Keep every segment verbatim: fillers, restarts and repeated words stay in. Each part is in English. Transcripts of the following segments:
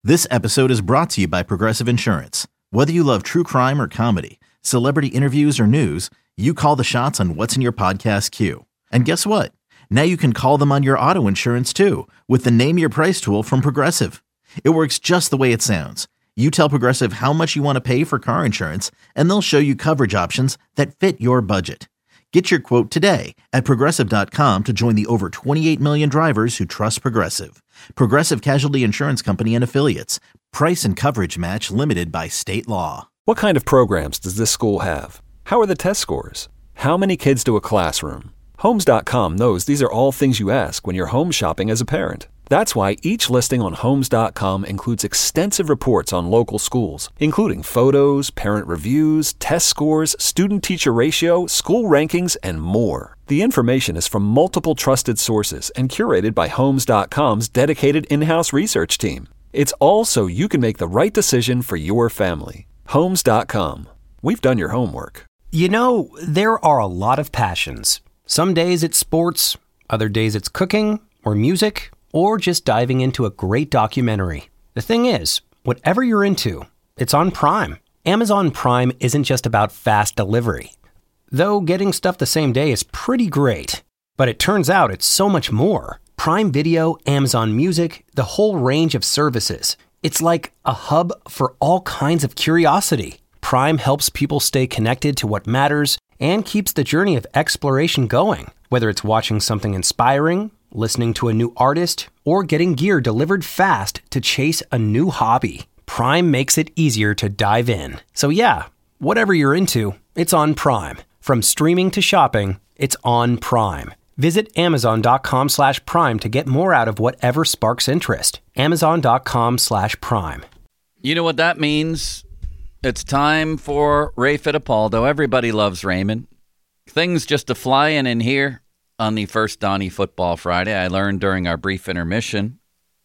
This episode is brought to you by Progressive Insurance. Whether you love true crime or comedy, celebrity interviews or news, you call the shots on what's in your podcast queue. And guess what? Now you can call them on your auto insurance too with the Name Your Price tool from Progressive. It works just the way it sounds. You tell Progressive how much you want to pay for car insurance, and they'll show you coverage options that fit your budget. Get your quote today at Progressive dot com to join the over twenty-eight million drivers who trust Progressive. Progressive Casualty Insurance Company and Affiliates. Price and coverage match limited by state law. What kind of programs does this school have? How are the test scores? How many kids to a classroom? Homes dot com knows these are all things you ask when you're home shopping as a parent. That's why each listing on Homes dot com includes extensive reports on local schools, including photos, parent reviews, test scores, student-teacher ratio, school rankings, and more. The information is from multiple trusted sources and curated by Homes dot com's dedicated in-house research team. It's all so you can make the right decision for your family. Homes dot com. We've done your homework. You know, there are a lot of passions. Some days it's sports, other days it's cooking or music, or just diving into a great documentary. The thing is, whatever you're into, it's on Prime. Amazon Prime isn't just about fast delivery. Though getting stuff the same day is pretty great. But it turns out it's so much more. Prime Video, Amazon Music, the whole range of services. It's like a hub for all kinds of curiosity. Prime helps people stay connected to what matters and keeps the journey of exploration going. Whether it's watching something inspiring, listening to a new artist, or getting gear delivered fast to chase a new hobby, Prime makes it easier to dive in. So yeah, whatever you're into, it's on Prime. From streaming to shopping, it's on Prime. Visit Amazon dot com slash Prime to get more out of whatever sparks interest. Amazon dot com slash Prime. You know what that means? It's time for Ray Fittipaldo. Everybody loves Raymond. Things just a flying in here. On the first Donnie Football Friday, I learned during our brief intermission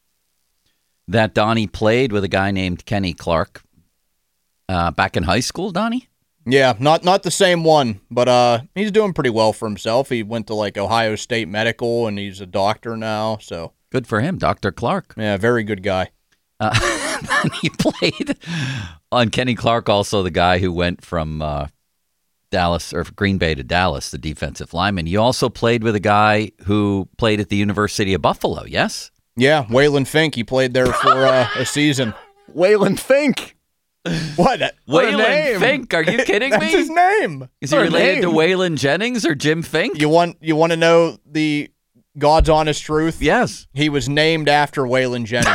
that Donnie played with a guy named Kenny Clark uh, back in high school, Donnie? Yeah, not not the same one, but uh, he's doing pretty well for himself. He went to like Ohio State Medical, and he's a doctor now. So good for him, Doctor Clark. Yeah, very good guy. Uh, he played on Kenny Clark, also the guy who went from uh, Dallas or Green Bay to Dallas, the defensive lineman. You also played with a guy who played at the University of Buffalo, yes? Yeah, Waylon Fink. He played there for uh, a season. Waylon Fink. What? what Waylon Fink? Are you kidding That's me? His name. Is he what related to Waylon Jennings or Jim Fink? You want you want to know the God's honest truth? Yes. He was named after Waylon Jennings.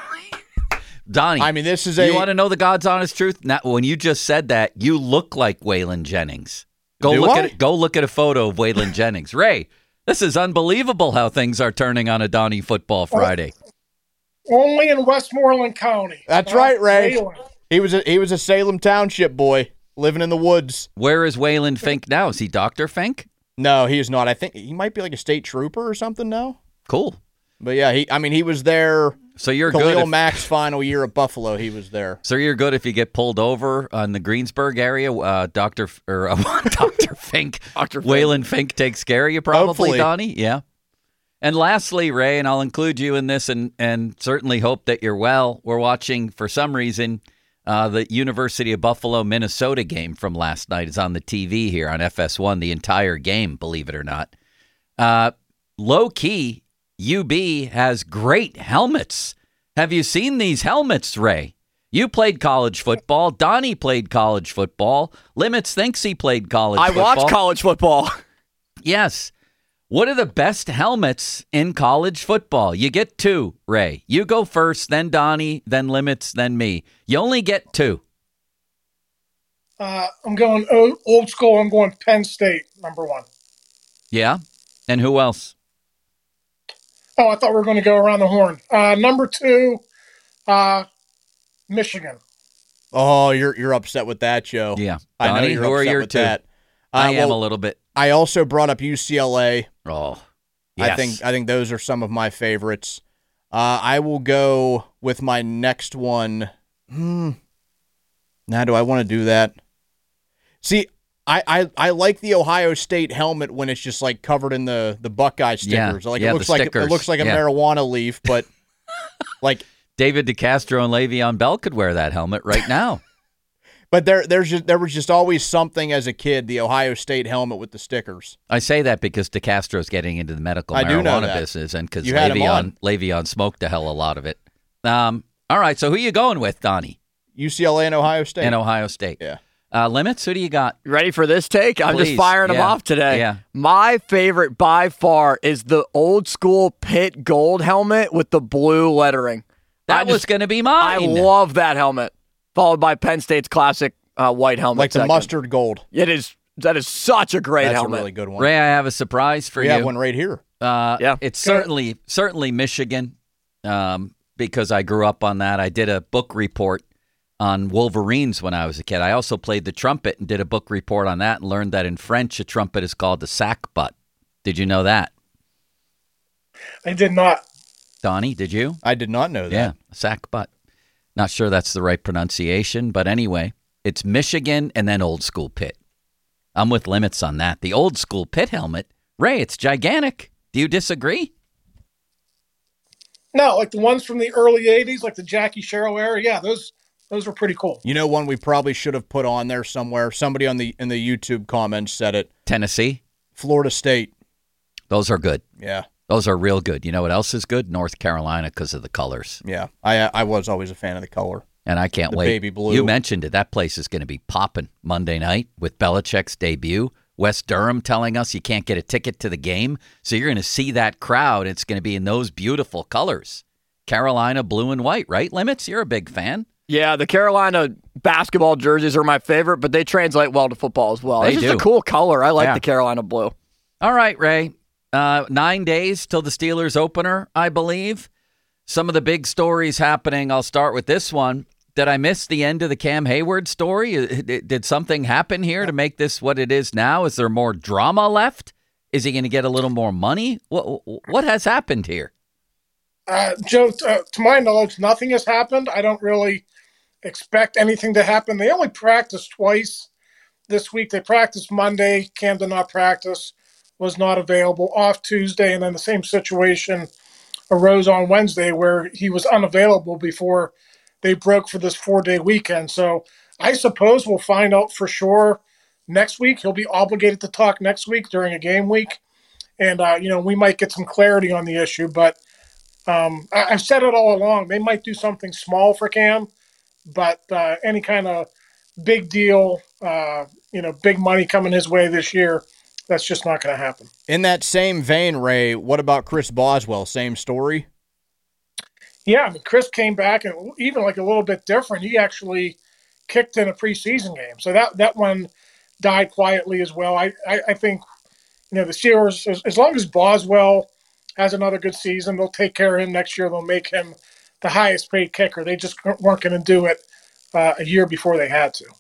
Donnie, I mean, this is a... You want to know the God's honest truth? Now, when you just said that, you look like Waylon Jennings. Go Do look I? at it, Go look at a photo of Waylon Jennings. Ray, this is unbelievable how things are turning on a Donnie Football Friday. Only in Westmoreland County. That's right, Ray. Waylon. He was a, he was a Salem Township boy living in the woods. Where is Waylon Fink now? Is he Doctor Fink? No, he is not. I think he might be like a state trooper or something now. Cool. But yeah, he. I mean, he was there. So you're Khalil good. If, Mack's final year at Buffalo, he was there. So you're good if you get pulled over on the Greensburg area. Uh, Doctor or uh, Doctor Fink, Doctor Waylon Fink takes care of you, probably, Hopefully. Donnie. Yeah. And lastly, Ray, and I'll include you in this, and and certainly hope that you're well. We're watching for some reason uh, the University of Buffalo Minnesota game from last night is on the T V here on F S one. The entire game, believe it or not. Uh, low key. U B has great helmets. Have you seen these helmets, Ray? You played college football. Donnie played college football. Limits thinks he played college I football. watched college football. Yes. What are the best helmets in college football? You get two, Ray. You go first, then Donnie, then Limits, then me. You only get two. Uh, I'm going old, old school. I'm going Penn State, number one. Yeah? And who else? Oh, I thought we were going to go around the horn. Uh, number two, uh, Michigan. Oh, you're you're upset with that, Joe. Yeah. I know Donnie, you're who are upset your with two? that. Uh, I am well, a little bit. I also brought up U C L A. Oh, yes. I think I think those are some of my favorites. Uh, I will go with my next one. Hmm. Now, do I want to do that? See, I, I, I like the Ohio State helmet when it's just like covered in the, the Buckeye stickers. Yeah, like yeah, it looks the like stickers. it looks like a Yeah. marijuana leaf, but like David DeCastro and Le'Veon Bell could wear that helmet right now. But there, there's just, there was just always something as a kid, the Ohio State helmet with the stickers. I say that because DeCastro's getting into the medical I do know marijuana that. business, and because You had him on. Le'Veon, Le'Veon smoked a hell of a lot of it. Um, all right, so who you going with, Donnie? U C L A and Ohio State. And Ohio State. Yeah. Uh, limits, who do you got? You ready for this take? I'm Please. just firing them Yeah. off today. Yeah. My favorite by far is the old school Pitt gold helmet with the blue lettering. That I was just- going to be I mine. love that helmet. Followed by Penn State's classic uh, white helmet. Like the second. mustard gold. It is. That is such a great That's helmet. a really good one. Ray, I have a surprise for we you. have one right here. Uh, Yeah. It's certainly certainly Michigan um, because I grew up on that. I did a book report on Wolverines when I was a kid. I also played the trumpet and did a book report on that and learned that in French a trumpet is called the sackbut. Did you know that? I did not. Donnie, did you? I did not know that. Yeah, sackbut. Not sure that's the right pronunciation, but anyway, it's Michigan and then old school Pitt. I'm with limits on that. The old school Pitt helmet, Ray, it's gigantic. Do you disagree? No, like the ones from the early eighties, like the Jackie Sherrill era. Yeah, those those were pretty cool. You know one we probably should have put on there somewhere. Somebody on the in the YouTube comments said it. Tennessee, Florida State. those are good. Yeah. Those are real good. You know what else is good? North Carolina because of the colors. Yeah. I I was always a fan of the color. And I can't The wait. baby blue. You mentioned it. That place is going to be popping Monday night with Belichick's debut. West Durham telling us you can't get a ticket to the game. So you're going to see that crowd. It's going to be in those beautiful colors. Carolina blue and white, right? Limits, you're a big fan. Yeah, the Carolina basketball jerseys are my favorite, but they translate well to football as well. They It's just do. a cool color. I like Yeah. the Carolina blue. All right, Ray. Uh, nine days till the Steelers opener, I believe. Some of the big stories happening. I'll start with this one. Did I miss the end of the Cam Hayward story? Uh, Did something happen here to make this what it is now? Is there more drama left? Is he going to get a little more money? What what has happened here? Uh, Joe, t- uh, to my knowledge, nothing has happened. I don't really expect anything to happen. They only practiced twice this week. They practiced Monday. Cam did not practice, was not available, off Tuesday, and then the same situation arose on Wednesday where he was unavailable before they broke for this four-day weekend. So I suppose we'll find out for sure next week. He'll be obligated to talk next week during a game week. And, uh, you know, we might get some clarity on the issue. But um, I- I've said it all along. They might do something small for Cam, but uh, any kind of big deal, uh, you know, big money coming his way this year, that's just not going to happen. In that same vein, Ray, what about Chris Boswell? Same story? Yeah, I mean, Chris came back and even like a little bit different. He actually kicked in a preseason game, so that that one died quietly as well. I I, I think you know the Steelers, as, as long as Boswell has another good season, they'll take care of him next year. They'll make him the highest paid kicker. They just weren't going to do it uh, a year before they had to.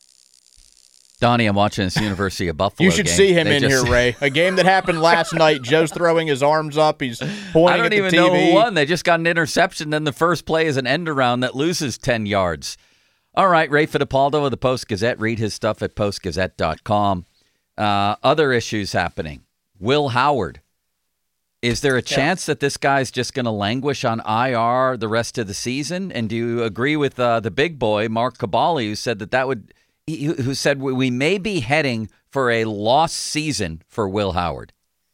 Donnie, I'm watching this University of Buffalo You should game. see him They in just- here, Ray. A game that happened last night. Joe's throwing his arms up. He's pointing I don't at the even T V. know who won. They just got an interception. Then the first play is an end around that loses ten yards. All right, Ray Fittipaldo of the Post-Gazette. Read his stuff at post gazette dot com. Uh, other issues happening. Will Howard. Is there a chance that this guy's just going to languish on I R the rest of the season? And do you agree with uh, the big boy, Mark Cabali, who said that that would, he- who said we may be heading for a lost season for Will Howard?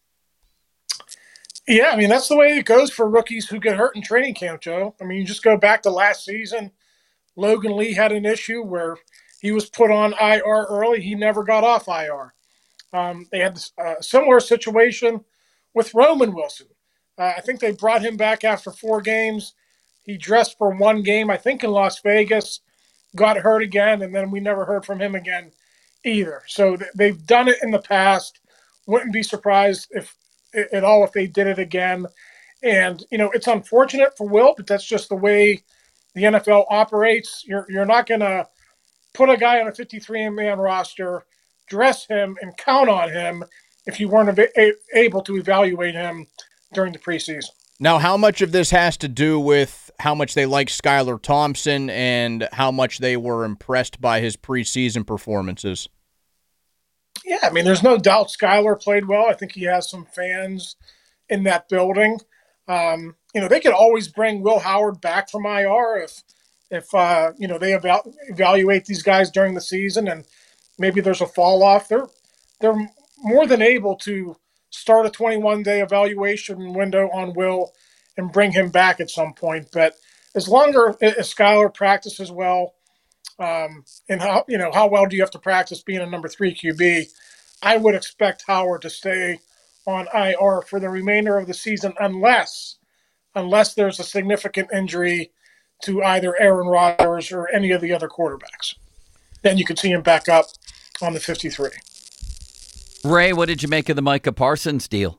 Yeah, I mean, that's the way it goes for rookies who get hurt in training camp, Joe. I mean, you just go back to last season. Logan Lee had an issue where he was put on I R early. He never got off I R. Um, they had a similar situation with Roman Wilson. Uh, I think they brought him back after four games. He dressed for one game, I think in Las Vegas, got hurt again, and then we never heard from him again either. So th- they've done it in the past. Wouldn't be surprised if at all if they did it again. And, you know, it's unfortunate for Will, but that's just the way the N F L operates. You're you're not going to put a guy on a fifty-three man roster, dress him, and count on him if you weren't a- able to evaluate him during the preseason. Now, how much of this has to do with how much they like Skylar Thompson and how much they were impressed by his preseason performances? Yeah, I mean, there's no doubt Skylar played well. I think he has some fans in that building. Um, you know, they could always bring Will Howard back from I R if, if uh, you know, they eval- evaluate these guys during the season and maybe there's a fall off. They're they're more than able to start a twenty-one day evaluation window on Will and bring him back at some point. But as longer as Skylar practices well, um, and how you know how well do you have to practice being a number three Q B, I would expect Howard to stay on I R for the remainder of the season unless unless there's a significant injury to either Aaron Rodgers or any of the other quarterbacks. Then you could see him back up on the fifty-three. Ray, what did you make of the Micah Parsons deal?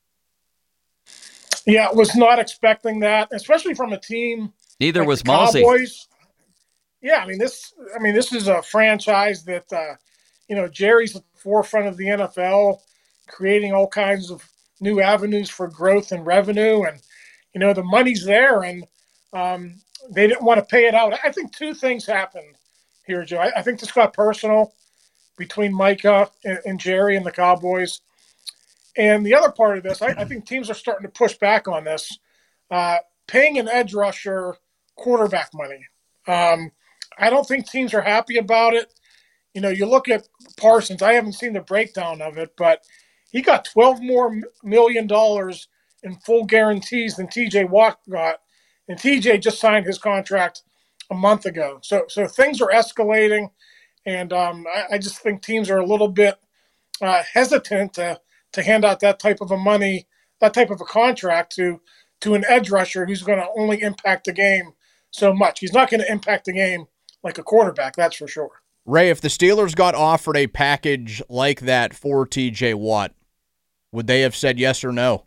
Yeah, was not expecting that, especially from a team. Neither like was the Malsey. Cowboys. Yeah, I mean this. I mean this is a franchise that uh, you know Jerry's at the forefront of the N F L, creating all kinds of new avenues for growth and revenue, and you know the money's there, and um, they didn't want to pay it out. I think two things happened here, Joe. I, I think this got personal between Micah and, and Jerry and the Cowboys. And the other part of this, I, I think teams are starting to push back on this, uh, paying an edge rusher quarterback money. Um, I don't think teams are happy about it. You know, you look at Parsons, I haven't seen the breakdown of it, but he got twelve more million dollars in full guarantees than T J Watt got. And T J just signed his contract a month ago. So, so things are escalating. And um, I, I just think teams are a little bit uh, hesitant to to hand out that type of a money, that type of a contract to to an edge rusher who's going to only impact the game so much. He's not going to impact the game like a quarterback, that's for sure. Ray, if the Steelers got offered a package like that for T J Watt, would they have said yes or no?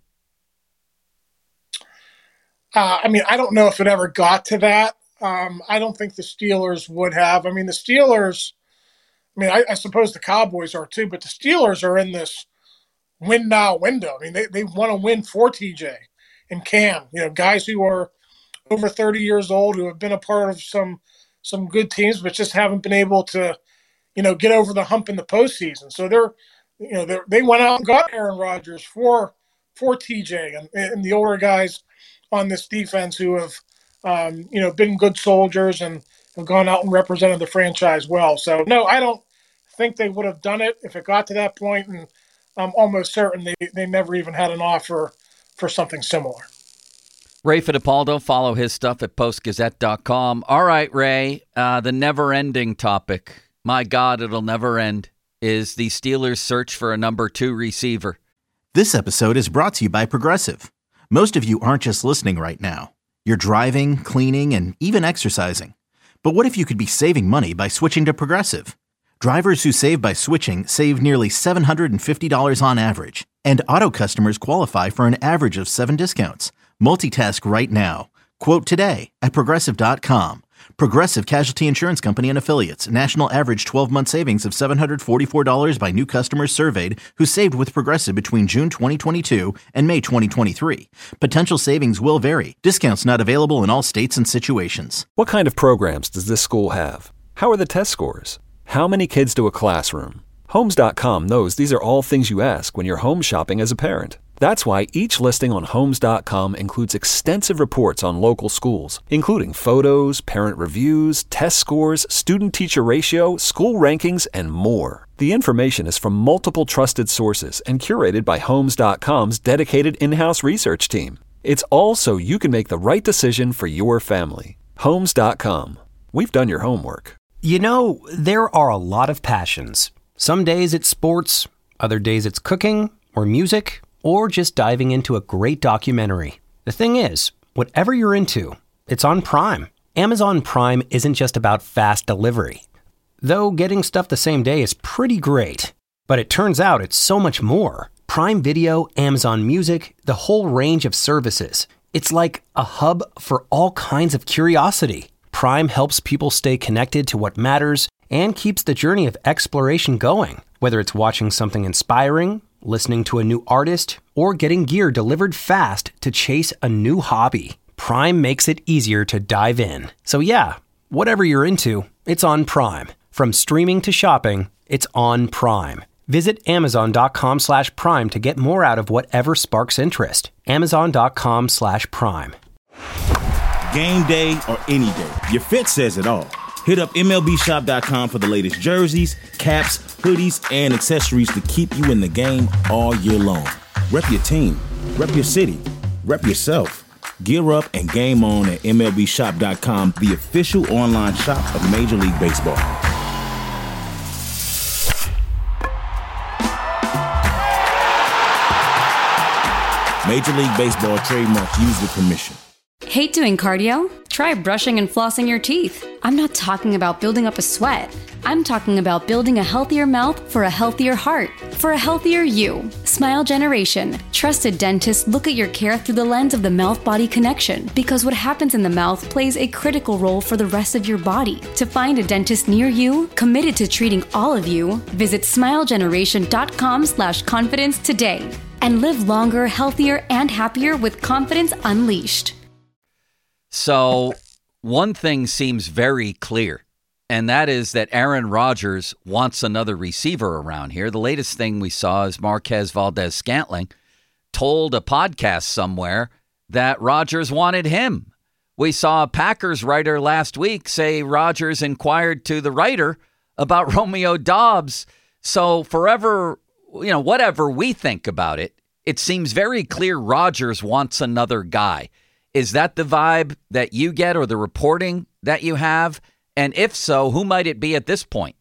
Uh, I mean, I don't know if it ever got to that. Um, I don't think the Steelers would have. I mean, the Steelers, I mean, I, I suppose the Cowboys are too, but the Steelers are in this win now window. I mean, they, they want to win for T J and Cam, you know, guys who are over thirty years old, who have been a part of some some good teams, but just haven't been able to, you know, get over the hump in the postseason. So they're, you know, they're, they went out and got Aaron Rodgers for for T J and, and the older guys on this defense who have, um, you know, been good soldiers and have gone out and represented the franchise well. So, no, I don't think they would have done it if it got to that point, and I'm almost certain they, they never even had an offer for something similar. Ray Fittipaldo, follow his stuff at post gazette dot com. All right, Ray, uh, the never-ending topic, my God, it'll never end, is the Steelers' search for a number two receiver. This episode is brought to you by Progressive. Most of you aren't just listening right now. You're driving, cleaning, and even exercising. But what if you could be saving money by switching to Progressive? Drivers who save by switching save nearly seven hundred fifty dollars on average. And auto customers qualify for an average of seven discounts. Multitask right now. Quote today at Progressive dot com. Progressive Casualty Insurance Company and Affiliates. National average twelve-month savings of seven hundred forty-four dollars by new customers surveyed who saved with Progressive between June twenty twenty-two and May twenty twenty-three. Potential savings will vary. Discounts not available in all states and situations. What kind of programs does this school have? How are the test scores? How many kids do a classroom? Homes dot com knows these are all things you ask when you're home shopping as a parent. That's why each listing on Homes dot com includes extensive reports on local schools, including photos, parent reviews, test scores, student-teacher ratio, school rankings, and more. The information is from multiple trusted sources and curated by Homes dot com's dedicated in-house research team. It's all so you can make the right decision for your family. Homes dot com. We've done your homework. You know, there are a lot of passions. Some days it's sports, other days it's cooking or music, or just diving into a great documentary. The thing is, whatever you're into, it's on Prime. Amazon Prime isn't just about fast delivery. Though getting stuff the same day is pretty great. But it turns out it's so much more. Prime Video, Amazon Music, the whole range of services. It's like a hub for all kinds of curiosity. Prime helps people stay connected to what matters and keeps the journey of exploration going. Whether it's watching something inspiring, listening to a new artist, or getting gear delivered fast to chase a new hobby, Prime makes it easier to dive in. So yeah, whatever you're into, it's on Prime. From streaming to shopping, it's on Prime. Visit amazon.com slash prime to get more out of whatever sparks interest. Amazon.com slash prime. Game day or any day, your fit says it all. Hit up M L B shop dot com for the latest jerseys, caps, hoodies, and accessories to keep you in the game all year long. Rep your team, rep your city, rep yourself. Gear up and game on at M L B shop dot com, the official online shop of Major League Baseball. Major League Baseball trademark used with permission. Hate doing cardio? Try brushing and flossing your teeth. I'm not talking about building up a sweat. I'm talking about building a healthier mouth for a healthier heart, for a healthier you. Smile Generation. Trusted dentists look at your care through the lens of the mouth-body connection, because what happens in the mouth plays a critical role for the rest of your body. To find a dentist near you, committed to treating all of you, visit smilegeneration.com slash confidence today. And live longer, healthier, and happier with confidence unleashed. So one thing seems very clear, and that is that Aaron Rodgers wants another receiver around here. The latest thing we saw is Marquez Valdes-Scantling told a podcast somewhere that Rodgers wanted him. We saw a Packers writer last week say Rodgers inquired to the writer about Romeo Doubs. So forever, you know, whatever we think about it, it seems very clear Rodgers wants another guy. Is that the vibe that you get or the reporting that you have? And if so, who might it be at this point?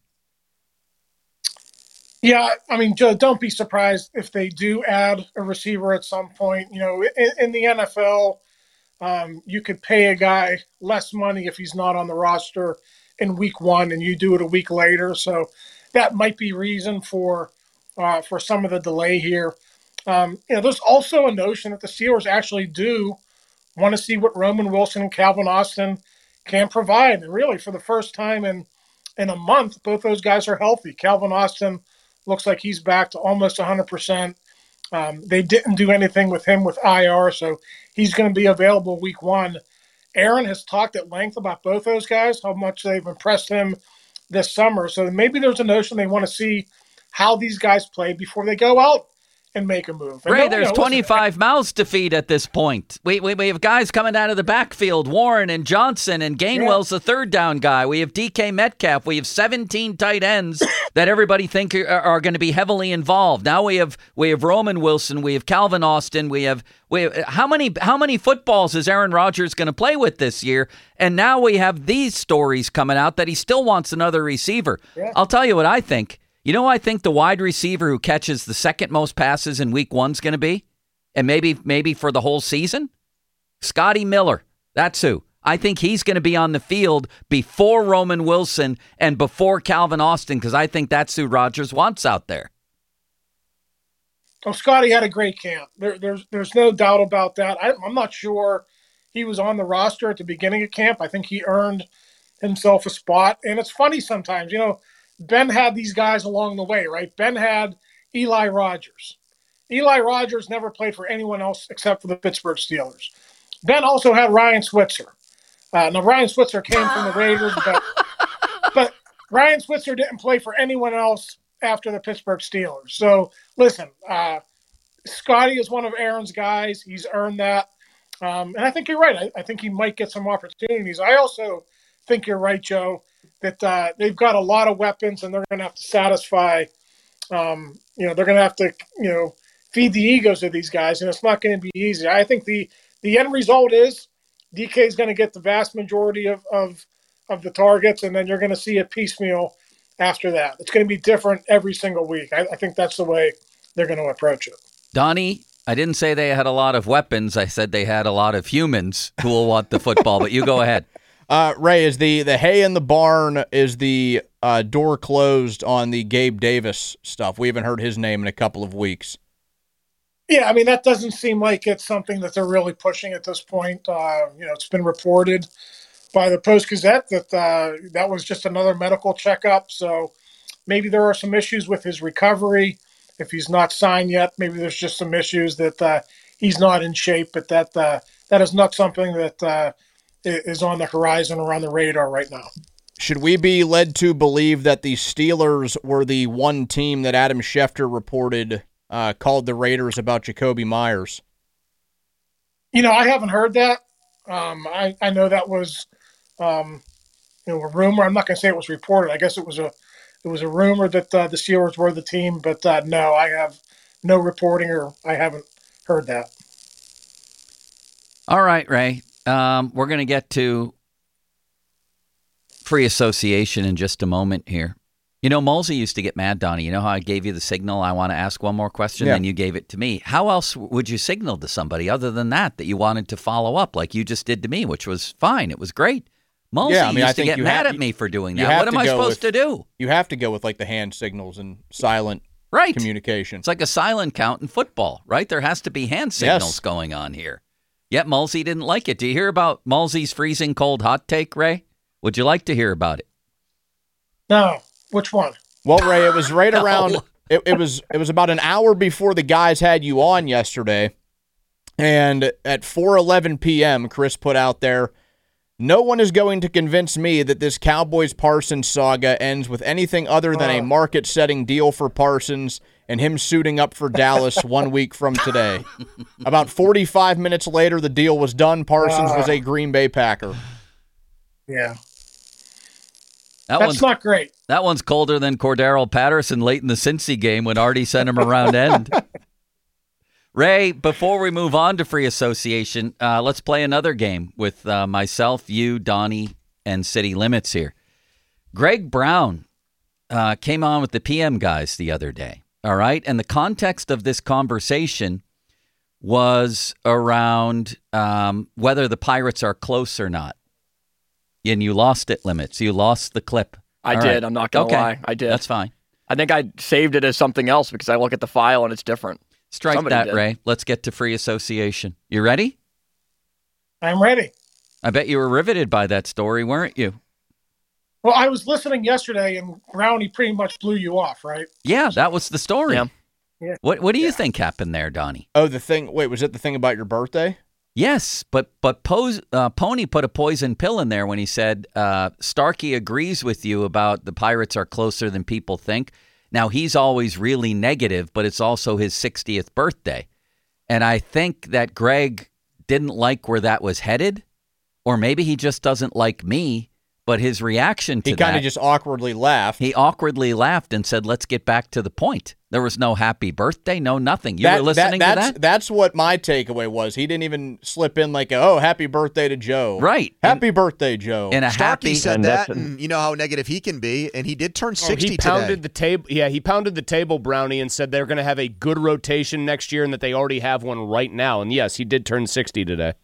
Yeah, I mean, Joe, don't be surprised if they do add a receiver at some point. You know, in, in the N F L, um, you could pay a guy less money if he's not on the roster in week one and you do it a week later. So that might be reason for uh, for some of the delay here. Um, you know, there's also a notion that the Steelers actually do want to see what Roman Wilson and Calvin Austin can provide. And really, for the first time in, in a month, both those guys are healthy. Calvin Austin looks like he's back to almost one hundred percent. Um, they didn't do anything with him with I R, so he's going to be available week one. Aaron has talked at length about both those guys, how much they've impressed him this summer. So maybe there's a notion they want to see how these guys play before they go out and make a move. And Ray, no, there's no, twenty-five listen, mouths to feed at this point. We, we we have guys coming out of the backfield, Warren and Johnson, and Gainwell's yeah. the third down guy. We have D K Metcalf. We have seventeen tight ends that everybody think are, are going to be heavily involved. Now we have we have Roman Wilson. We have Calvin Austin. We have we have, how many how many footballs is Aaron Rodgers going to play with this year? And now we have these stories coming out that he still wants another receiver. Yeah. I'll tell you what I think. You know who I think the wide receiver who catches the second most passes in week one is going to be? And maybe maybe for the whole season? Scotty Miller. That's who. I think he's going to be on the field before Roman Wilson and before Calvin Austin, because I think that's who Rodgers wants out there. Well, Scotty had a great camp. There, there's there's no doubt about that. I, I'm not sure he was on the roster at the beginning of camp. I think he earned himself a spot. And it's funny sometimes, you know, Ben had these guys along the way, right? Ben had Eli Rogers. Eli Rogers never played for anyone else except for the Pittsburgh Steelers. Ben also had Ryan Switzer. Uh, now, Ryan Switzer came from the Raiders, but, but Ryan Switzer didn't play for anyone else after the Pittsburgh Steelers. So, listen, uh, Scotty is one of Aaron's guys. He's earned that. Um, and I think you're right. I, I think he might get some opportunities. I also think you're right, Joe, that uh, they've got a lot of weapons and they're going to have to satisfy, um, you know, they're going to have to, you know, feed the egos of these guys, and it's not going to be easy. I think the, the end result is D K is going to get the vast majority of, of, of the targets, and then you're going to see a piecemeal after that. It's going to be different every single week. I, I think that's the way they're going to approach it. Donnie, I didn't say they had a lot of weapons. I said they had a lot of humans who will want the football, but you go ahead. Uh, Ray, is the, the hay in the barn, is the uh, door closed on the Gabe Davis stuff? We haven't heard his name in a couple of weeks. Yeah, I mean, that doesn't seem like it's something that they're really pushing at this point. Uh, you know, it's been reported by the Post-Gazette that uh, that was just another medical checkup. So maybe there are some issues with his recovery. If he's not signed yet, maybe there's just some issues that uh, he's not in shape. But that uh, that is not something that uh, is on the horizon or on the radar right now. Should we be led to believe that the Steelers were the one team that Adam Schefter reported uh, called the Raiders about Jacoby Myers? You know, I haven't heard that. Um, I, I know that was, um, you know, a rumor. I'm not going to say it was reported. I guess it was a it was a rumor that uh, the Steelers were the team. But uh, no, I have no reporting, or I haven't heard that. All right, Ray. Um, we're going to get to free association in just a moment here. You know, Mulsey used to get mad, Donnie. You know how I gave you the signal, I want to ask one more question, yeah. then you gave it to me. How else would you signal to somebody other than that, that you wanted to follow up like you just did to me, which was fine. It was great. Mulsey yeah, I mean, used I to think get mad have, at me for doing that. What am I supposed with, to do? You have to go with like the hand signals and silent right. communication. It's like a silent count in football, right? There has to be hand signals yes. going on here. Yet Mulsey didn't like it. Do you hear about Mulsey's freezing cold hot take, Ray? Would you like to hear about it? No. Which one? Well, Ray, it was right around it, it was it was about an hour before the guys had you on yesterday. And at four eleven p.m., Chris put out there, no one is going to convince me that this Cowboys-Parsons saga ends with anything other than a market-setting deal for Parsons and him suiting up for Dallas one week from today. About forty-five minutes later, the deal was done. Parsons uh, was a Green Bay Packer. Yeah. That That's one's, not great. That one's colder than Cordero Patterson late in the Cincy game when Artie sent him around end. Ray, before we move on to free association, uh, let's play another game with uh, myself, you, Donnie, and City Limits here. Greg Brown uh, came on with the P M guys the other day, all right? And the context of this conversation was around um, whether the Pirates are close or not. And you lost it, Limits. You lost the clip. I all did. right. I'm not going to okay. lie. I did. That's fine. I think I saved it as something else because I look at the file and it's different. Strike Somebody that, did. Ray. Let's get to free association. You ready? I'm ready. I bet you were riveted by that story, weren't you? Well, I was listening yesterday, and Brownie pretty much blew you off, right? Yeah, that was the story. Yeah. Yeah. What What do you Yeah. think happened there, Donnie? Oh, the thing. Wait, was it the thing about your birthday? Yes, but but Pose, uh, Pony put a poison pill in there when he said uh, Starkey agrees with you about the Pirates are closer than people think. Now, he's always really negative, but it's also his sixtieth birthday. And I think that Greg didn't like where that was headed, or maybe he just doesn't like me. But his reaction to he that... He kind of just awkwardly laughed. He awkwardly laughed and said, let's get back to the point. There was no happy birthday, no nothing. You that, were listening that, to that's, that? That's what my takeaway was. He didn't even slip in like, a, oh, happy birthday to Joe. Right. Happy and, birthday, Joe. And a Starkey happy... said that, and you know how negative he can be, and he did turn sixty oh, he pounded today. The table, yeah, he pounded the table, Brownie, and said they're going to have a good rotation next year and that they already have one right now. And yes, he did turn sixty today.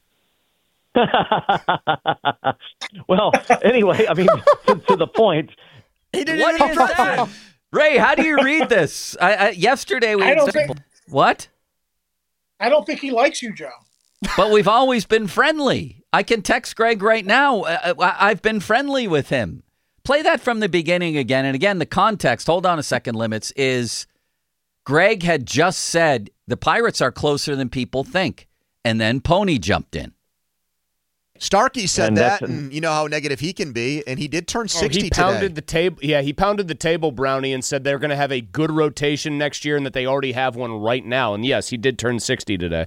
Well, anyway, I mean, to, to the point. He didn't what is that? Ray, how do you read this? I, I, yesterday we I don't think, what? I don't think he likes you, Joe. But we've always been friendly. I can text Greg right now. I, I, I've been friendly with him. Play that from the beginning again. And again, the context, hold on a second, Limits, is Greg had just said the Pirates are closer than people think. And then Pony jumped in. Starkey said and that, and you know how negative he can be, and he did turn sixty oh, he pounded today. the table. Yeah, he pounded the table, Brownie, and said they're going to have a good rotation next year and that they already have one right now. And yes, he did turn sixty today.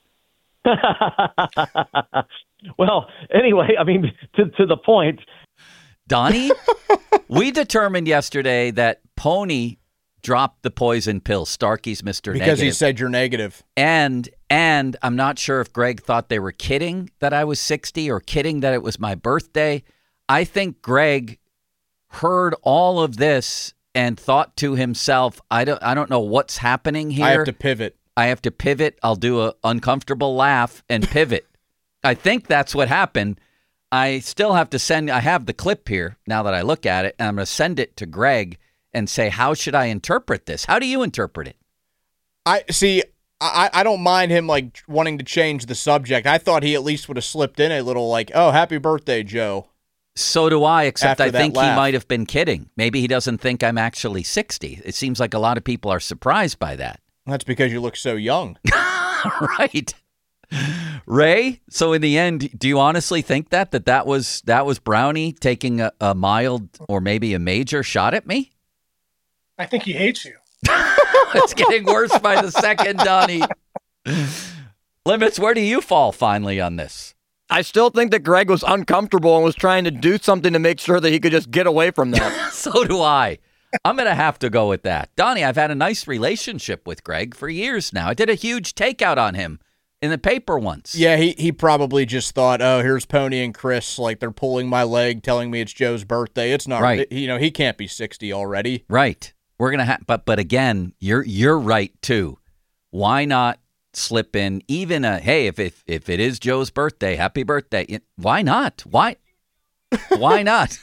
Well, anyway, I mean, to, to the point. Donnie, we determined yesterday that Pony dropped the poison pill, Starkey's Mister Because Negative. he said you're negative. And and I'm not sure if Greg thought they were kidding that I was sixty or kidding that it was my birthday. I think Greg heard all of this and thought to himself, I don't I don't know what's happening here. I have to pivot. I have to pivot. I'll do a uncomfortable laugh and pivot. I think that's what happened. I still have to send I have the clip here now that I look at it, and I'm going to send it to Greg and say, how should I interpret this? How do you interpret it? I see. I, I don't mind him like wanting to change the subject. I thought he at least would have slipped in a little like, oh, happy birthday, Joe. So do I, except After I that think laugh. he might have been kidding. Maybe he doesn't think I'm actually sixty. It seems like a lot of people are surprised by that. That's because you look so young. Right. Ray, so in the end, do you honestly think that that, that was that was Brownie taking a, a mild or maybe a major shot at me? I think he hates you. It's getting worse by the second, Donnie. Limits, where do you fall finally on this? I still think that Greg was uncomfortable and was trying to do something to make sure that he could just get away from that. So do I. I'm going to have to go with that. Donnie, I've had a nice relationship with Greg for years now. I did a huge takeout on him in the paper once. Yeah, he, he probably just thought, oh, here's Pony and Chris, like they're pulling my leg, telling me it's Joe's birthday. It's not right. You know, he can't be sixty already. Right. We're going to have, but but again, you're you're right too. Why not slip in even a, hey, if if, if it is Joe's birthday, happy birthday. It, why not? Why? Why not?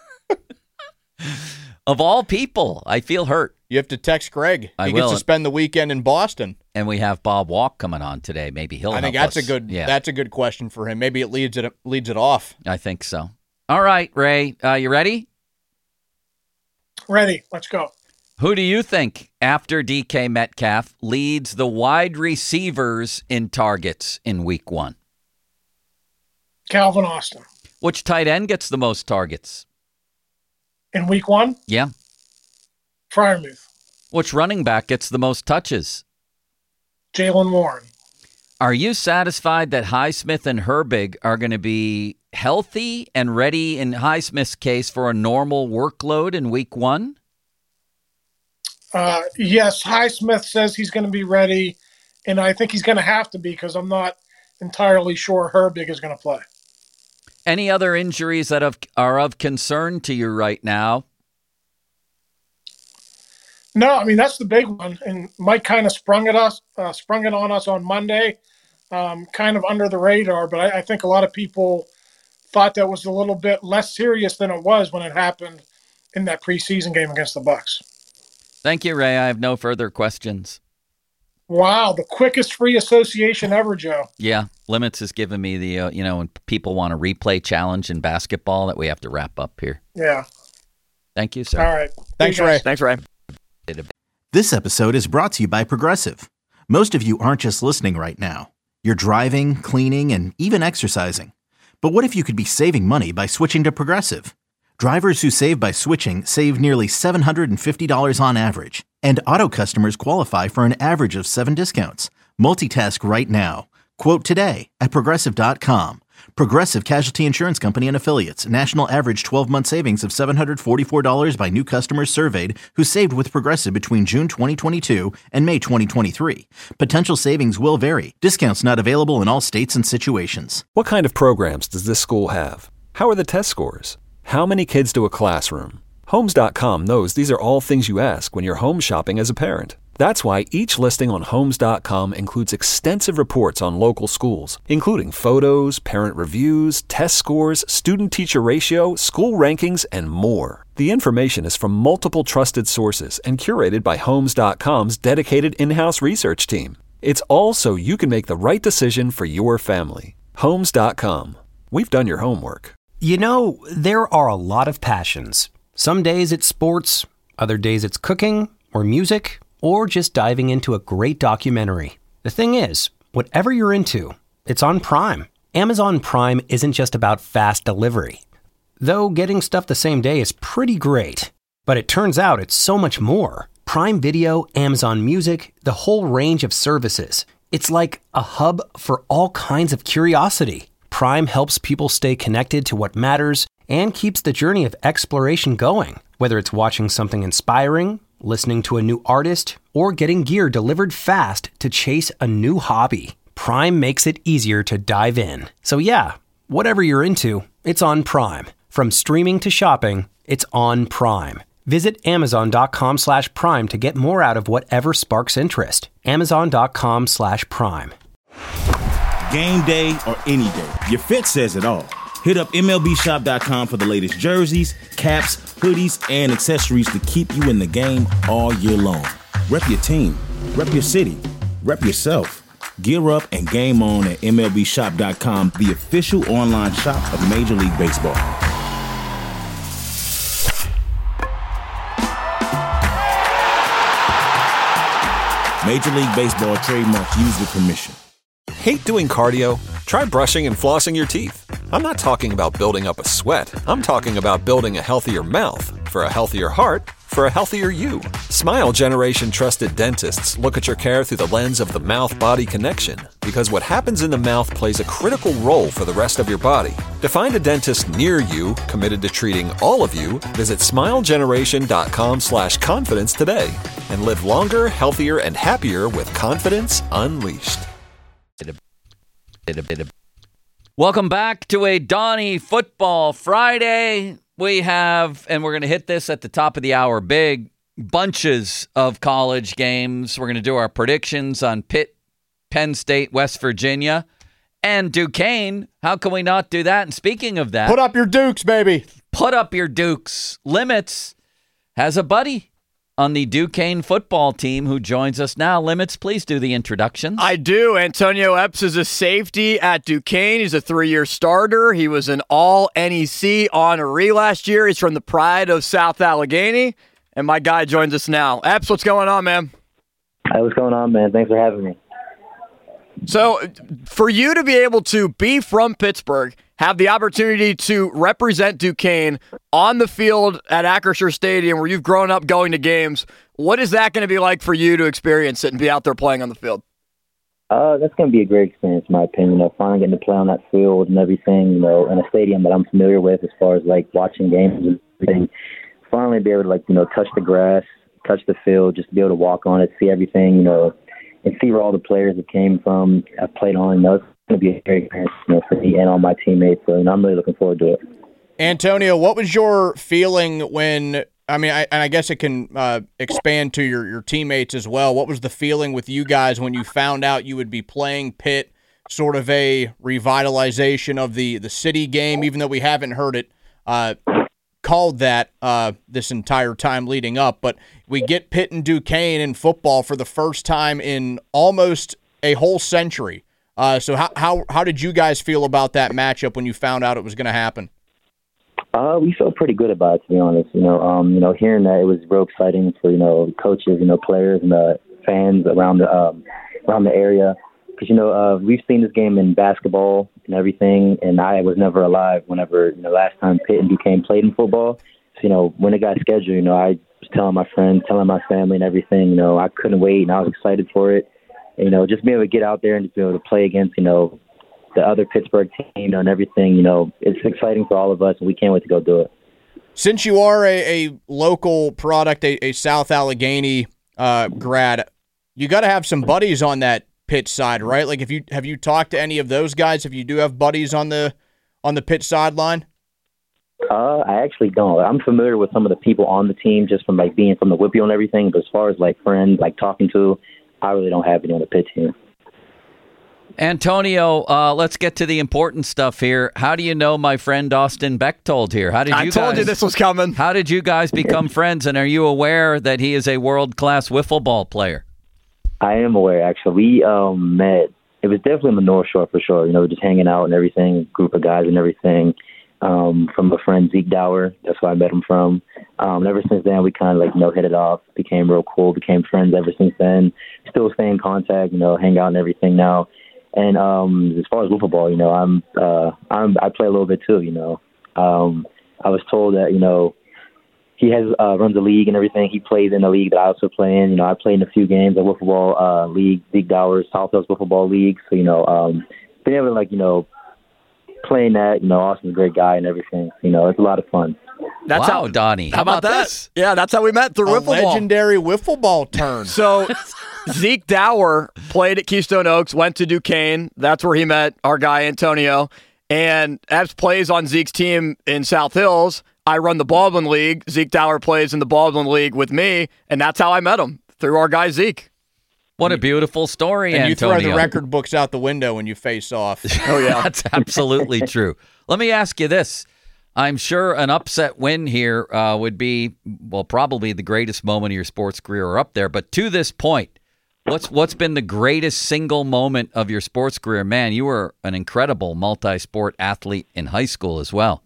Of all people, I feel hurt. You have to text Greg. I he will. gets to spend the weekend in Boston. And we have Bob Walk coming on today. Maybe he'll I think help that's us. a good yeah. that's a good question for him. Maybe it leads it leads it off. I think so. All right, Ray, uh, you ready? Ready. Let's go. Who do you think, after D K Metcalf, leads the wide receivers in targets in week one? Calvin Austin. Which tight end gets the most targets? In week one? Yeah. Freiermuth. Which running back gets the most touches? Jaylen Warren. Are you satisfied that Highsmith and Herbig are going to be healthy and ready, in Highsmith's case, for a normal workload in week one? Uh, yes, Highsmith says he's going to be ready, and I think he's going to have to be because I'm not entirely sure Herbig is going to play. Any other injuries that have, are of concern to you right now? No, I mean, that's the big one, and Mike kind of sprung it us, uh, sprung it on us on Monday, um, kind of under the radar, but I, I think a lot of people thought that was a little bit less serious than it was when it happened in that preseason game against the Bucs. Thank you, Ray. I have no further questions. Wow, the quickest free association ever, Joe. Yeah, Limits has given me the, uh, you know, when people want a replay challenge in basketball that we have to wrap up here. Yeah. Thank you, sir. All right. Thanks, Ray. Thanks, Ray. This episode is brought to you by Progressive. Most of you aren't just listening right now. You're driving, cleaning, and even exercising. But what if you could be saving money by switching to Progressive? Drivers who save by switching save nearly seven hundred fifty dollars on average. And auto customers qualify for an average of seven discounts. Multitask right now. Quote today at Progressive dot com. Progressive Casualty Insurance Company and Affiliates. National average twelve-month savings of seven hundred forty-four dollars by new customers surveyed who saved with Progressive between June twenty twenty-two and May twenty twenty-three. Potential savings will vary. Discounts not available in all states and situations. What kind of programs does this school have? How are the test scores? How many kids do a classroom? Homes dot com knows these are all things you ask when you're home shopping as a parent. That's why each listing on Homes dot com includes extensive reports on local schools, including photos, parent reviews, test scores, student-teacher ratio, school rankings, and more. The information is from multiple trusted sources and curated by Homes dot com's dedicated in-house research team. It's all so you can make the right decision for your family. Homes dot com. We've done your homework. You know, there are a lot of passions. Some days it's sports, other days it's cooking or music, or just diving into a great documentary. The thing is, whatever you're into, it's on Prime. Amazon Prime isn't just about fast delivery. Though getting stuff the same day is pretty great. But it turns out it's so much more. Prime Video, Amazon Music, the whole range of services. It's like a hub for all kinds of curiosity. Prime helps people stay connected to what matters and keeps the journey of exploration going. Whether it's watching something inspiring, listening to a new artist, or getting gear delivered fast to chase a new hobby, Prime makes it easier to dive in. So yeah, whatever you're into, it's on Prime. From streaming to shopping, it's on Prime. Visit Amazon dot com slash Prime to get more out of whatever sparks interest. Amazon dot com slash Prime. Game day or any day, your fit says it all. Hit up M L B shop dot com for the latest jerseys, caps, hoodies, and accessories to keep you in the game all year long. Rep your team, rep your city, rep yourself. Gear up and game on at M L B shop dot com, the official online shop of Major League Baseball. Major League Baseball trademarks used with permission. Hate doing cardio? Try brushing and flossing your teeth. I'm not talking about building up a sweat. I'm talking about building a healthier mouth. For a healthier heart, for a healthier you. Smile Generation trusted dentists look at your care through the lens of the mouth-body connection, because what happens in the mouth plays a critical role for the rest of your body. To find a dentist near you committed to treating all of you, visit smilegeneration.com slash confidence today and live longer, healthier, and happier with confidence unleashed. Welcome back to a Donnie Football Friday. We have, and we're going to hit this at the top of the hour, big bunches of college games. We're going to do our predictions on Pitt, Penn State, West Virginia, and Duquesne. How can we not do that? And speaking of that, put up your Dukes, baby. Put up your Dukes. Limits has a buddy on the Duquesne football team who joins us now. Limits, please do the introductions. I do. Antonio Epps is a safety at Duquesne. He's a three-year starter. He was an all-N E C honoree last year. He's from the pride of South Allegheny. And my guy joins us now. Epps, what's going on, man? Hey, what's going on, man? Thanks for having me. So, for you to be able to be from Pittsburgh, have the opportunity to represent Duquesne on the field at Acrisure Stadium where you've grown up going to games, what is that going to be like for you to experience it and be out there playing on the field? Uh, that's going to be a great experience, in my opinion. You know, finally getting to play on that field and everything, you know, in a stadium that I'm familiar with as far as, like, watching games and everything. Finally be able to, like, you know, touch the grass, touch the field, just be able to walk on it, see everything, you know, and see where all the players have came from, I've played on. You know, it's going to be a great experience, you know, for me and all my teammates. So, you know, I'm really looking forward to it. Antonio, what was your feeling when, I mean, I, and I guess it can uh, expand to your, your teammates as well. What was the feeling with you guys when you found out you would be playing Pitt, sort of a revitalization of the, the city game, even though we haven't heard it uh, called that uh, this entire time leading up? But we get Pitt and Duquesne in football for the first time in almost a whole century. Uh, so how, how how did you guys feel about that matchup when you found out it was going to happen? Uh, we felt pretty good about it, to be honest. You know, um, you know, hearing that, it was real exciting for, you know, coaches, you know, players and uh, fans around the um, around the area. Because, you know, uh, we've seen this game in basketball and everything, and I was never alive whenever, you know, last time Pitt and Duquesne played in football. So, you know, when it got scheduled, you know, I was telling my friends, telling my family and everything, you know, I couldn't wait, and I was excited for it. And, you know, just being able to get out there and just be able to play against, you know, the other Pittsburgh team, you know, and everything, you know, it's exciting for all of us, and we can't wait to go do it. Since you are a, a local product, a, a South Allegheny uh, grad, you got to have some buddies on that Pitt side, right? Like, if you have you talked to any of those guys? If you do have buddies on the on the Pitt sideline? Uh, I actually don't. I'm familiar with some of the people on the team just from, like, being from the Whippy and everything, but as far as, like, friends, like, talking to, I really don't have any on the Pitt team. Antonio, uh, let's get to the important stuff here. How do you know my friend Austin Bechtold here? How did you I told guys, you this was coming. How did you guys become friends, and are you aware that he is a world-class wiffle ball player? I am aware, actually. We um, met, it was definitely in the North Shore for sure, you know, just hanging out and everything, group of guys and everything, um, from a friend, Zeke Dower. That's where I met him from. Um, and ever since then, we kind of, like, you know, hit it off, became real cool, became friends ever since then. Still stay in contact, you know, hang out and everything now. And um, as far as wiffle ball, you know, I'm, uh, I'm I play a little bit too. You know, um, I was told that, you know, he has uh, runs a league and everything. He plays in a league that I also play in. You know, I played in a few games at wiffle ball uh, league, Zeke Dowers, South Hills wiffle ball league. So, you know, um, being able to, like, you know, playing that, you know, Austin's a great guy and everything. You know, it's a lot of fun. That's wow, how, Donnie. How, how about, about that? This? Yeah, that's how we met through a wiffle ball. Legendary wiffle ball turn. So Zeke Dower played at Keystone Oaks, went to Duquesne. That's where he met our guy Antonio. And Epps plays on Zeke's team in South Hills. I run the Baldwin League. Zeke Dower plays in the Baldwin League with me, and that's how I met him, through our guy Zeke. What a beautiful story, and Antonio. you throw the record books out the window when you face off. Oh, yeah. That's absolutely true. Let me ask you this. I'm sure an upset win here uh, would be, well, probably the greatest moment of your sports career or up there. But to this point, what's what's been the greatest single moment of your sports career? Man, you were an incredible multi-sport athlete in high school as well.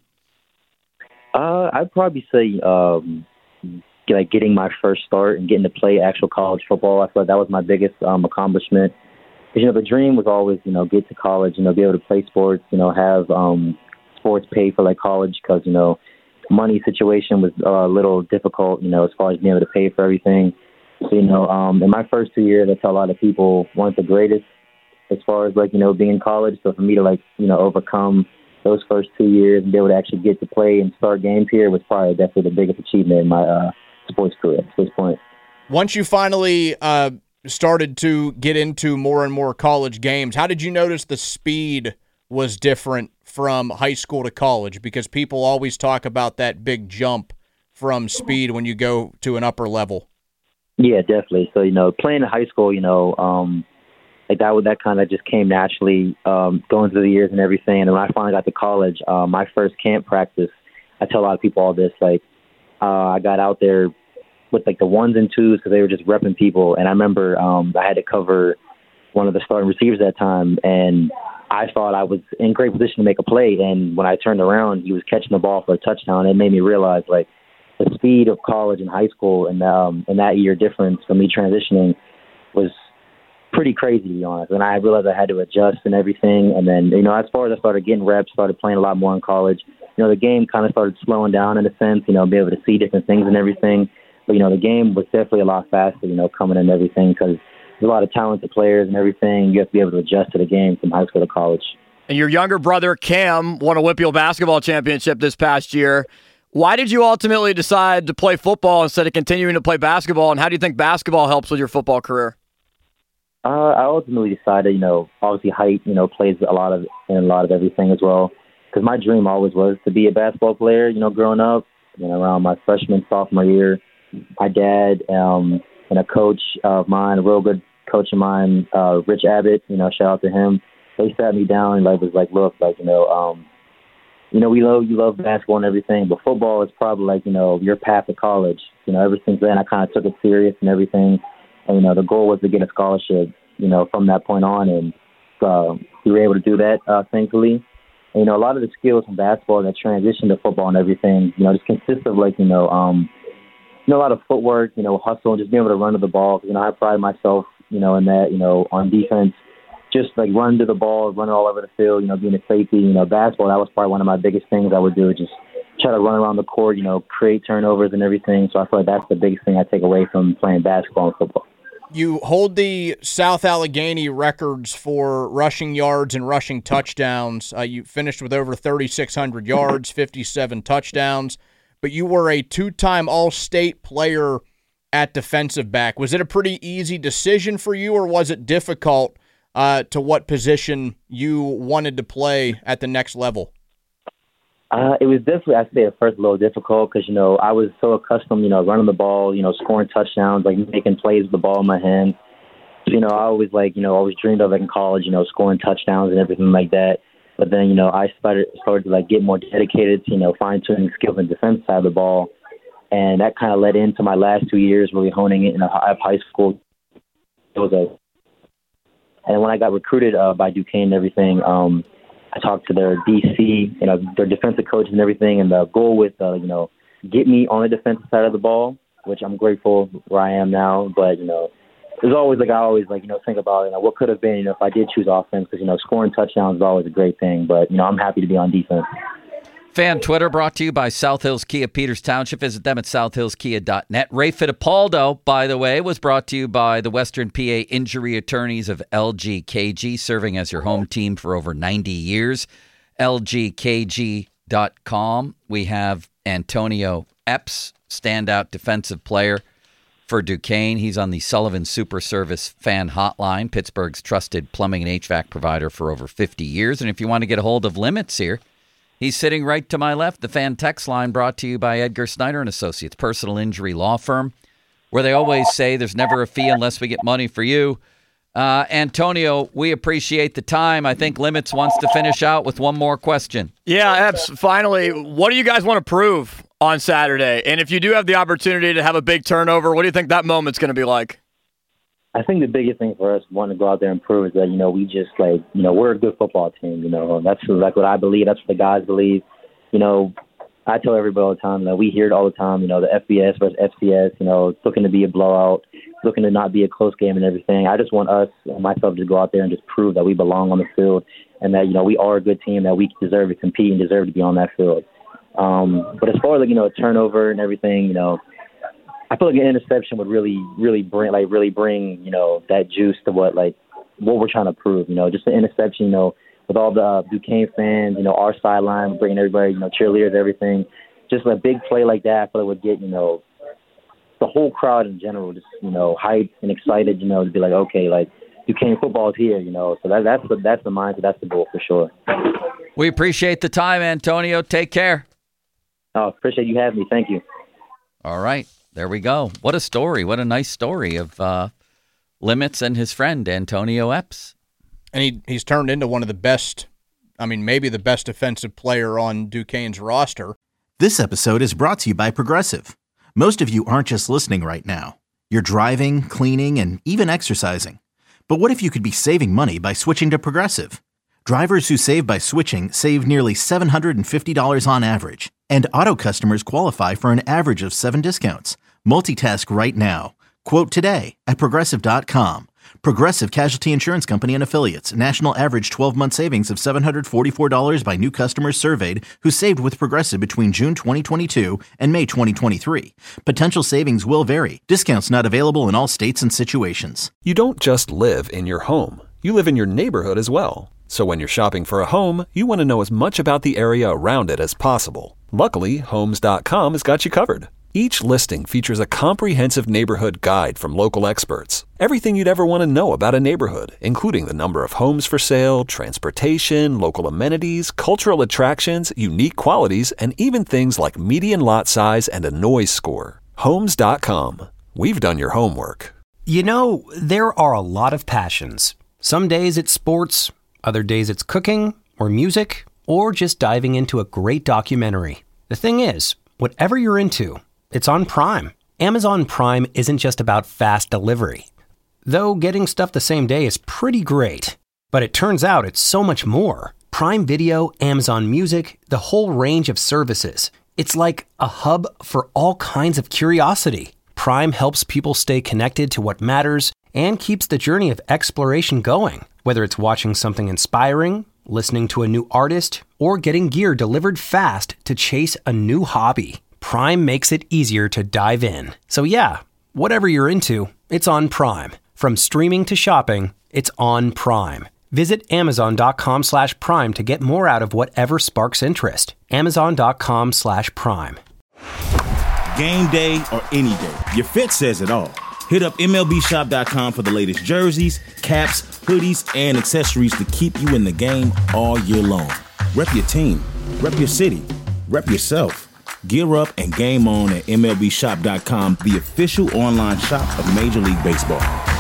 Uh, I'd probably say um, like getting my first start and getting to play actual college football. I feel like that was my biggest um, accomplishment. you know, the dream was always, you know, get to college, you know, be able to play sports, you know, have um, sports pay for like college because, you know, money situation was uh, a little difficult, you know, as far as being able to pay for everything. So, you know, um, in my first two years, I tell a lot of people weren't the greatest as far as like, you know, being in college. So for me to like, you know, overcome those first two years and be able to actually get to play and start games here was probably definitely the biggest achievement in my uh, sports career at this point. Once you finally uh, started to get into more and more college games, how did you notice the speed was different from high school to college? Because people always talk about that big jump from speed when you go to an upper level. Yeah, definitely. So, you know, playing in high school, you know, um, like that that kind of just came naturally um, going through the years and everything. And when I finally got to college, uh, my first camp practice, I tell a lot of people all this, like uh, I got out there with like the ones and twos because they were just repping people. And I remember um, I had to cover one of the starting receivers at that time, and I thought I was in great position to make a play. And when I turned around, he was catching the ball for a touchdown. It made me realize like the speed of college and high school and um, and that year difference for me transitioning was pretty crazy, to be honest. And I realized I had to adjust and everything. And then, you know, as far as I started getting reps, started playing a lot more in college, you know, the game kind of started slowing down in a sense, you know, be able to see different things and everything. But, you know, the game was definitely a lot faster, you know, coming in and everything because there's a lot of talented players and everything. You have to be able to adjust to the game from high school to college. And your younger brother, Cam, won a Whitfield basketball championship this past year. Why did you ultimately decide to play football instead of continuing to play basketball, and how do you think basketball helps with your football career? Uh, I ultimately decided, you know, obviously height, you know, plays a lot of in a lot of everything as well. Because my dream always was to be a basketball player, you know, growing up. You know, around my freshman, sophomore year, my dad um, and a coach of mine, a real good coach of mine, uh, Rich Abbott, you know, shout out to him. They sat me down and like was like, look, like, you know, um, you know, we love you love basketball and everything, but football is probably like, you know, your path to college. You know, ever since then, I kind of took it serious and everything. And, you know, the goal was to get a scholarship, you know, from that point on. And uh, we were able to do that, uh, thankfully. And, you know, a lot of the skills from basketball that transition to football and everything, you know, just consists of like, you know, um, you know, a lot of footwork, you know, hustle, and just being able to run to the ball. You know, I pride myself, you know, in that, you know, on defense. Just like run to the ball, run all over the field, you know, being a safety, you know, basketball, that was probably one of my biggest things I would do, just try to run around the court, you know, create turnovers and everything. So I feel like that's the biggest thing I take away from playing basketball and football. You hold the South Allegheny records for rushing yards and rushing touchdowns. Uh, you finished with over thirty-six hundred yards, fifty-seven touchdowns, but you were a two-time All-State player at defensive back. Was it a pretty easy decision for you, or was it difficult Uh, to what position you wanted to play at the next level? Uh, it was definitely, I'd say at first a little difficult because, you know, I was so accustomed, you know, running the ball, you know, scoring touchdowns, like making plays with the ball in my hand. You know, I always like, you know, always dreamed of like in college, you know, scoring touchdowns and everything like that. But then, you know, I started, started to like get more dedicated to, you know, fine-tuning skills in the defense side of the ball. And that kind of led into my last two years really honing it in a high school. It was a And when I got recruited uh, by Duquesne and everything, um, I talked to their D C, you know, their defensive coach and everything, and the goal was, uh, you know, get me on the defensive side of the ball, which I'm grateful where I am now. But, you know, there's always, like, I always, like, you know, think about, you know, what could have been, you know, if I did choose offense, because, you know, scoring touchdowns is always a great thing. But, you know, I'm happy to be on defense. Fan Twitter brought to you by South Hills Kia Peters Township. Visit them at south hills kia dot net. Ray Fittipaldo, by the way, was brought to you by the Western P A Injury Attorneys of L G K G, serving as your home team for over ninety years. L G K G dot com. We have Antonio Epps, standout defensive player for Duquesne. He's on the Sullivan Super Service fan hotline, Pittsburgh's trusted plumbing and H V A C provider for over fifty years. And if you want to get a hold of Limits here, he's sitting right to my left. The fan text line brought to you by Edgar Snyder and Associates, personal injury law firm, where they always say there's never a fee unless we get money for you. Uh, Antonio, we appreciate the time. I think Limits wants to finish out with one more question. Yeah, Epps, finally, what do you guys want to prove on Saturday? And if you do have the opportunity to have a big turnover, what do you think that moment's going to be like? I think the biggest thing for us wanting to go out there and prove is that, you know, we just, like, you know, we're a good football team, you know. That's like what I believe. That's what the guys believe. You know, I tell everybody all the time that we hear it all the time, you know, the F B S versus F C S, you know, it's looking to be a blowout, looking to not be a close game and everything. I just want us and myself to go out there and just prove that we belong on the field and that, you know, we are a good team, that we deserve to compete and deserve to be on that field. Um, but as far as, like, you know, turnover and everything, you know, I feel like an interception would really, really bring, like, really bring, you know, that juice to what, like, what we're trying to prove, you know, just an interception, you know, with all the uh, Duquesne fans, you know, our sideline, bringing everybody, you know, cheerleaders, everything. Just a big play like that, I feel like would get, you know, the whole crowd in general just, you know, hyped and excited, you know, to be like, okay, like, Duquesne football is here, you know. So that, that's the that's the mindset, that's the goal for sure. We appreciate the time, Antonio. Take care. Oh, appreciate you having me. Thank you. All right, there we go. What a story. What a nice story of uh, Limits and his friend, Antonio Epps. And he he's turned into one of the best, I mean, maybe the best defensive player on Duquesne's roster. This episode is brought to you by Progressive. Most of you aren't just listening right now. You're driving, cleaning, and even exercising. But what if you could be saving money by switching to Progressive? Drivers who save by switching save nearly seven hundred fifty dollars on average. And auto customers qualify for an average of seven discounts. Multitask right now. Quote today at Progressive dot com. Progressive Casualty Insurance Company and Affiliates. National average twelve-month savings of seven hundred forty-four dollars by new customers surveyed who saved with Progressive between June twenty twenty-two and May twenty twenty-three. Potential savings will vary. Discounts not available in all states and situations. You don't just live in your home. You live in your neighborhood as well. So when you're shopping for a home, you want to know as much about the area around it as possible. Luckily, Homes dot com has got you covered. Each listing features a comprehensive neighborhood guide from local experts. Everything you'd ever want to know about a neighborhood, including the number of homes for sale, transportation, local amenities, cultural attractions, unique qualities, and even things like median lot size and a noise score. Homes dot com. We've done your homework. You know, there are a lot of passions. Some days it's sports, other days it's cooking or music, or just diving into a great documentary. The thing is, whatever you're into, it's on Prime. Amazon Prime isn't just about fast delivery. Though getting stuff the same day is pretty great. But it turns out it's so much more. Prime Video, Amazon Music, the whole range of services. It's like a hub for all kinds of curiosity. Prime helps people stay connected to what matters and keeps the journey of exploration going. Whether it's watching something inspiring, listening to a new artist, or getting gear delivered fast to chase a new hobby. Prime makes it easier to dive in. So yeah, whatever you're into, it's on Prime. From streaming to shopping, it's on Prime. Visit Amazon dot com slash Prime to get more out of whatever sparks interest. Amazon dot com slash Prime. Game day or any day, your fit says it all. Hit up M L B shop dot com for the latest jerseys, caps, hoodies, and accessories to keep you in the game all year long. Rep your team, rep your city, rep yourself. Gear up and game on at M L B shop dot com, the official online shop of Major League Baseball.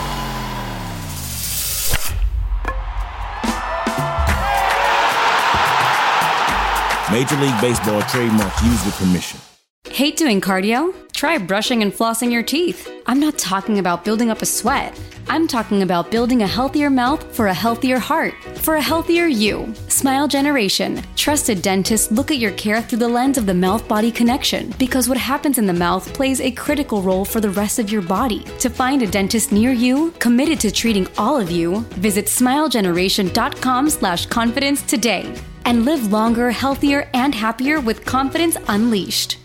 Major League Baseball trademarks used with permission. Hate doing cardio? Try brushing and flossing your teeth. I'm not talking about building up a sweat. I'm talking about building a healthier mouth for a healthier heart, for a healthier you. Smile Generation. Trusted dentists look at your care through the lens of the mouth-body connection, because what happens in the mouth plays a critical role for the rest of your body. To find a dentist near you, committed to treating all of you, visit smile generation dot com slash confidence today and live longer, healthier, and happier with confidence unleashed.